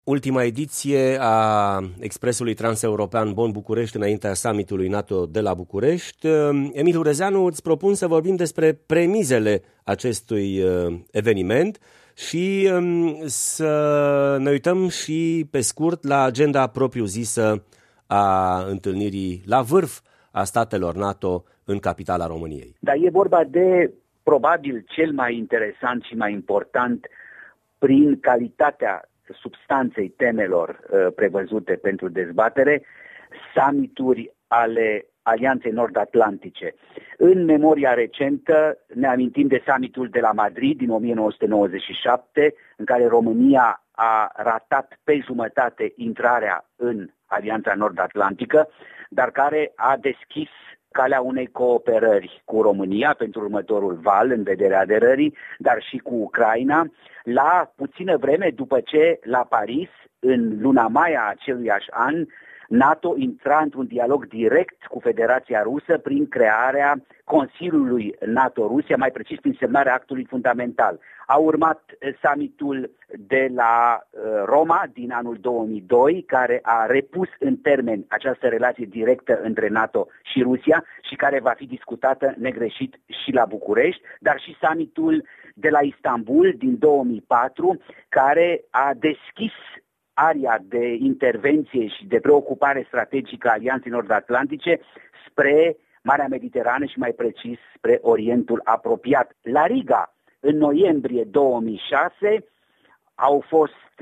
Ultima ediție a Expresului Transeuropean Bonn-București înaintea summitului NATO de la București. Emil Hurezeanu, îți propun să vorbim despre premizele acestui eveniment și să ne uităm și pe scurt la agenda propriu-zisă a întâlnirii la vârf a statelor NATO în capitala României. Da, e vorba de probabil cel mai interesant și mai important prin calitatea substanței temelor prevăzute pentru dezbatere, summituri ale Alianței Nord-Atlantice. În memoria recentă ne amintim de summitul de la Madrid din 1997, în care România a ratat pe jumătate intrarea în Alianța Nord-Atlantică, dar care a deschis calea unei cooperări cu România pentru următorul val în vederea aderării, dar și cu Ucraina, la puțină vreme după ce la Paris, în luna mai a aceluiași an, NATO intra într-un dialog direct cu Federația Rusă prin crearea Consiliului NATO-Rusia, mai precis prin semnarea actului fundamental. A urmat summitul de la Roma din anul 2002, care a repus în termeni această relație directă între NATO și Rusia și care va fi discutată negreșit și la București, dar și summitul de la Istanbul din 2004, care a deschis aria de intervenție și de preocupare strategică a Alianței Nord-Atlantice spre Marea Mediterană și mai precis spre Orientul apropiat. La Riga, în noiembrie 2006, au fost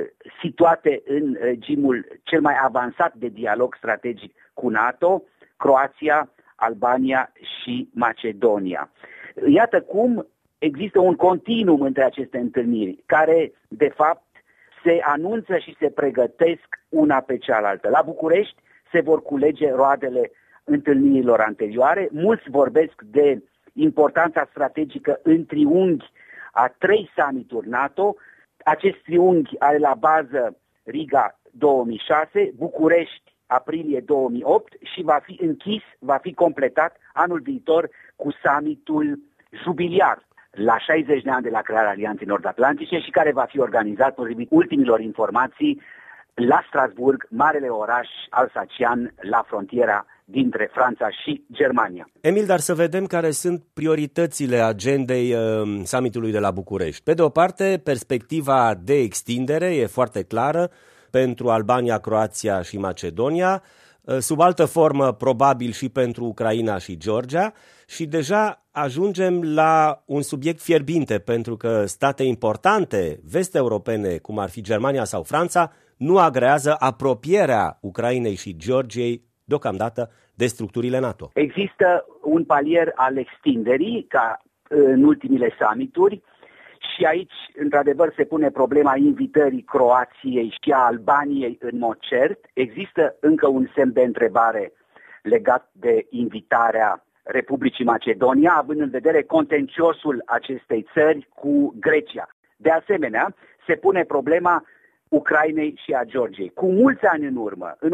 situate în regimul cel mai avansat de dialog strategic cu NATO, Croația, Albania și Macedonia. Iată cum există un continuum între aceste întâlniri, care, de fapt, se anunță și se pregătesc una pe cealaltă. La București se vor culege roadele întâlnirilor anterioare. Mulți vorbesc de importanța strategică în triunghi a 3 summituri NATO. Acest triunghi are la bază Riga 2006, București aprilie 2008 și va fi închis, va fi completat anul viitor cu summitul jubiliar la 60 de ani de la crearea Alianței Nord-Atlantice și care va fi organizat, potrivit ultimilor informații, la Strasburg, marele oraș alsacian, la frontiera dintre Franța și Germania. Emil, dar să vedem care sunt prioritățile agendei summitului de la București. Pe de o parte, perspectiva de extindere e foarte clară pentru Albania, Croația și Macedonia, sub altă formă probabil și pentru Ucraina și Georgia și deja ajungem la un subiect fierbinte pentru că state importante vest-europene, cum ar fi Germania sau Franța, nu agrează apropierea Ucrainei și Georgiei deocamdată de structurile NATO. Există un palier al extinderii, ca în ultimile summituri, și aici, într-adevăr, se pune problema invitării Croației și a Albaniei în mod cert. Există încă un semn de întrebare legat de invitarea Republicii Macedonia, având în vedere contenciosul acestei țări cu Grecia. De asemenea, se pune problema Ucrainei și a Georgiei. Cu mulți ani în urmă, în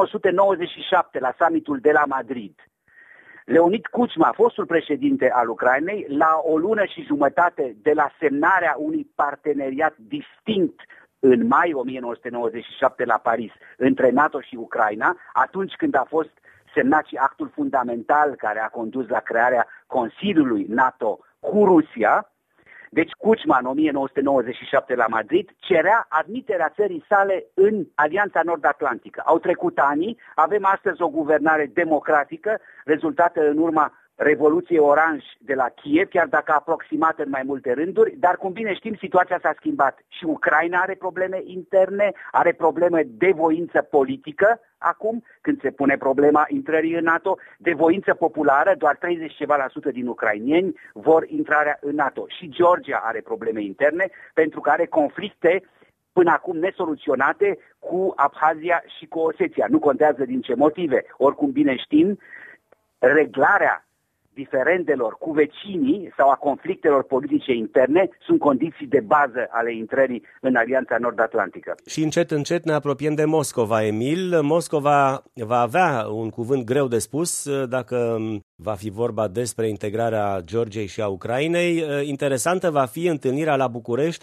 1997, la summitul de la Madrid, Leonid Kuchma, fostul președinte al Ucrainei, la o lună și jumătate de la semnarea unui parteneriat distinct în mai 1997 la Paris între NATO și Ucraina, atunci când a fost semnat și actul fundamental care a condus la crearea Consiliului NATO cu Rusia. Deci Kuchma în 1997 la Madrid cerea admiterea țării sale în Alianța Nord-Atlantică. Au trecut ani, avem astăzi o guvernare democratică rezultată în urma Revoluției Oranj de la Kiev, chiar dacă aproximat în mai multe rânduri, dar cum bine știm, situația s-a schimbat. Și Ucraina are probleme interne, are probleme de voință politică acum, când se pune problema intrării în NATO, de voință populară, doar 30 ceva la sută din ucrainieni vor intrarea în NATO. Și Georgia are probleme interne, pentru că are conflicte până acum nesoluționate cu Abhazia și cu Osetia. Nu contează din ce motive. Oricum bine știm, reglarea diferendelor cu vecinii sau a conflictelor politice interne sunt condiții de bază ale intrării în Alianța Nord-Atlantică. Și încet, încet ne apropiem de Moscova, Emil. Moscova va avea un cuvânt greu de spus dacă va fi vorba despre integrarea Georgiei și a Ucrainei. Interesantă va fi întâlnirea la București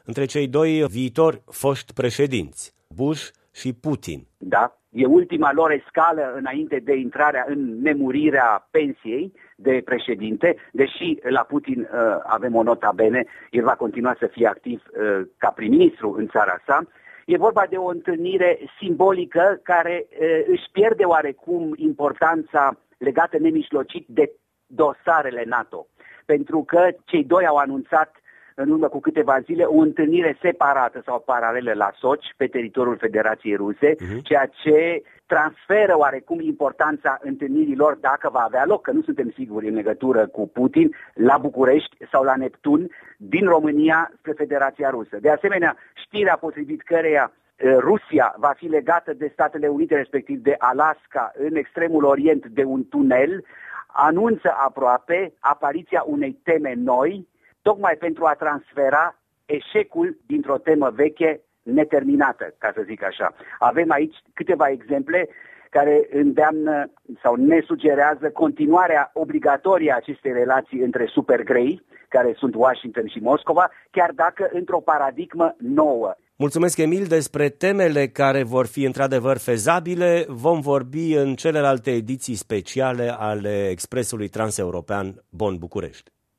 între cei doi viitori foști președinți, Bush și Putin. Da, e ultima lor escală înainte de intrarea în nemurirea pensiei de președinte, deși la Putin avem o nota bene, el va continua să fie activ ca prim-ministru în țara sa. E vorba de o întâlnire simbolică care își pierde oarecum importanța legată nemijlocit de dosarele NATO. Pentru că cei doi au anunțat în urmă cu câteva zile o întâlnire separată sau paralelă la Sochi, pe teritoriul Federației Ruse, ceea ce transferă oarecum importanța întâlnirilor, dacă va avea loc, că nu suntem siguri în legătură cu Putin, la București sau la Neptun, din România spre Federația Rusă. De asemenea, știrea potrivit căreia Rusia va fi legată de Statele Unite, respectiv de Alaska, în extremul orient de un tunel, anunță aproape apariția unei teme noi, tocmai pentru a transfera eșecul dintr-o temă veche neterminată, ca să zic așa. Avem aici câteva exemple care îndeamnă sau ne sugerează continuarea obligatorie a acestei relații între supergrei, care sunt Washington și Moscova, chiar dacă într-o paradigmă nouă. Mulțumesc, Emil. Despre temele care vor fi într-adevăr fezabile vom vorbi în celelalte ediții speciale ale Expresului Transeuropean Bonn-București.